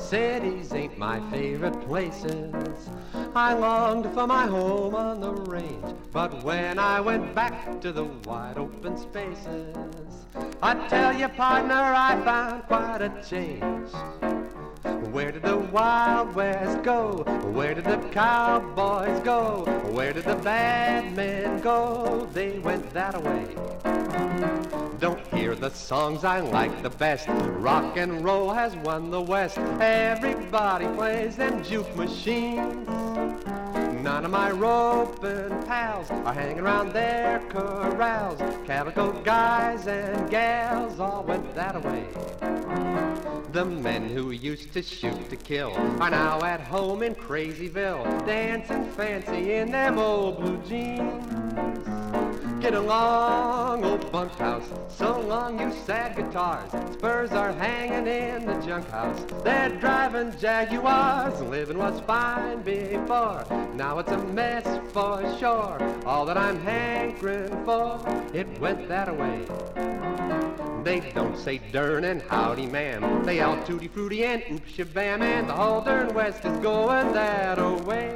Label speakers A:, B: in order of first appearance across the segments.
A: Cities ain't my favorite places. I longed for my home on the range, but when I went back to the wide open spaces, I tell you, partner, I found quite a change. Where did the Wild West go? Where did the cowboys go? Where did the bad men go? They went that away. Don't hear the songs I like the best. Rock and roll has won the West. Everybody plays them juke machines. None of my roping pals are hanging around their corrals. Calico guys and gals all went that away. The men who used to shoot to kill are now at home in Crazyville, dancing fancy in them old blue jeans. Get along, old bunkhouse, so long you sad guitars. Spurs are hanging in the junk house. They're driving Jaguars. Living was fine before, now it's a mess for sure. All that I'm hankering for, it went that away. They don't say dern and howdy man. They all tutti frutti and oop shabam, and the whole darn West is going that away.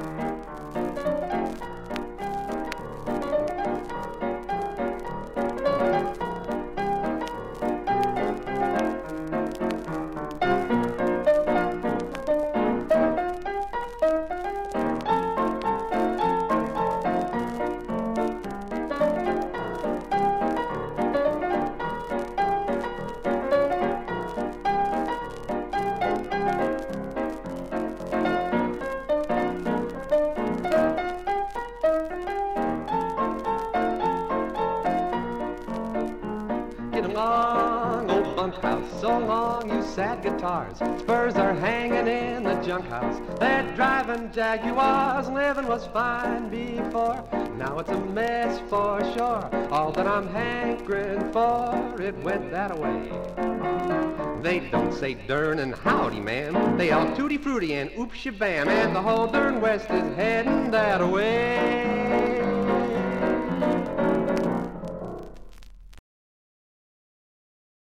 A: Get along, old bunkhouse, so long you sad guitars. Spurs are hanging in the junk house. They're driving Jaguars. Living was fine before, now it's a mess for sure. All that I'm hankering for, it went that away. They don't say dern and howdy man. They all tutti frutti and oop shabam, and the whole darn West is heading that away.